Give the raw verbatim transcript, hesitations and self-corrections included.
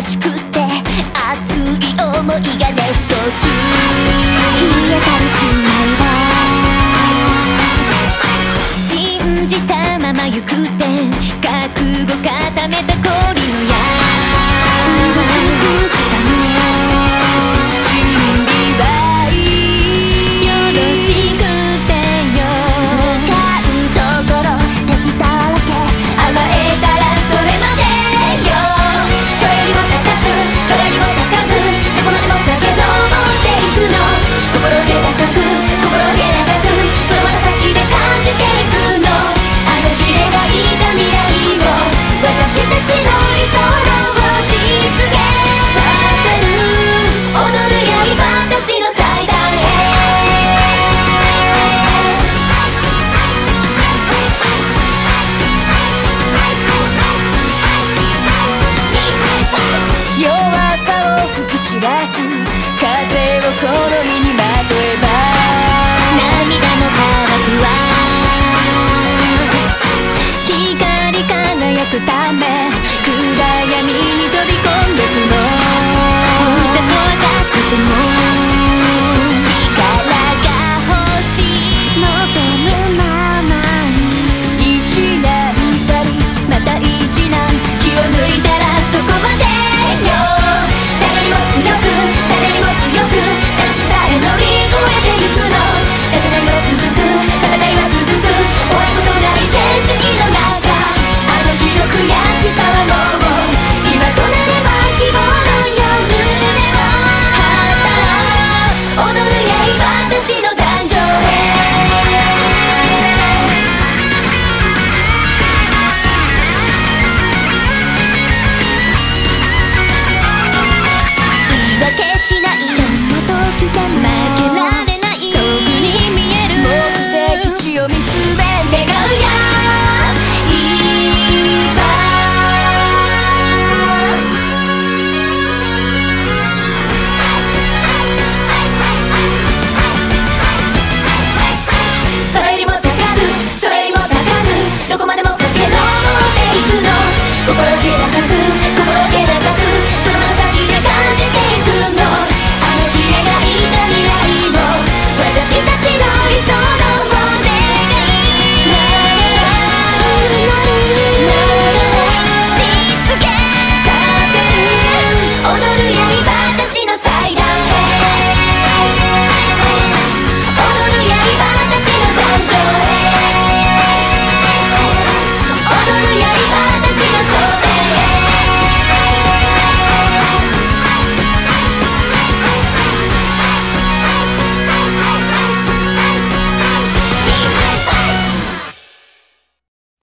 しくて熱い想いが熱唱中、消えたりしないわ、信じたまま行くって覚悟固めた氷の矢、少し伏したの準備はいいよろしくてよ、向かうところ敵だらけ甘えたらそれまでよ、それよりも高くそれよりも高くどこまでも駆け上っていくの、心気高く心気高くそのまた先で感じていくの、あの日描いた未来を私たちの理想を実現させる、踊る刃たちの祭壇へ、弱さを吹き散らす風を好みにまとえば、涙の科学は光り輝くため暗闇に飛び込んでくの、無茶と分かってても力が欲しい、望むままに一難去りまた一難、気を抜いたらそこまでよ、誰にも強く誰にも強く楽しさへ乗り越えてゆくの、戦いは続く戦いは続く終わることない景色の中、あの日の悔しさはもう今となれば希望のよう胸を張ったら踊る刃たちの誕生へ、言い訳しないどんな時でも負けられない遠くに見える目的地を見つめ願うよ今、それよりも高くそれよりも高くどこまでも駆け上っていくの、心気高く心気高くそのまま先で感じていくの、あの日描いた未来を私たちの理想の願いな実現させる、踊る刃たちの祭壇へ、踊る刃たちの誕生へ、踊る刃たちの頂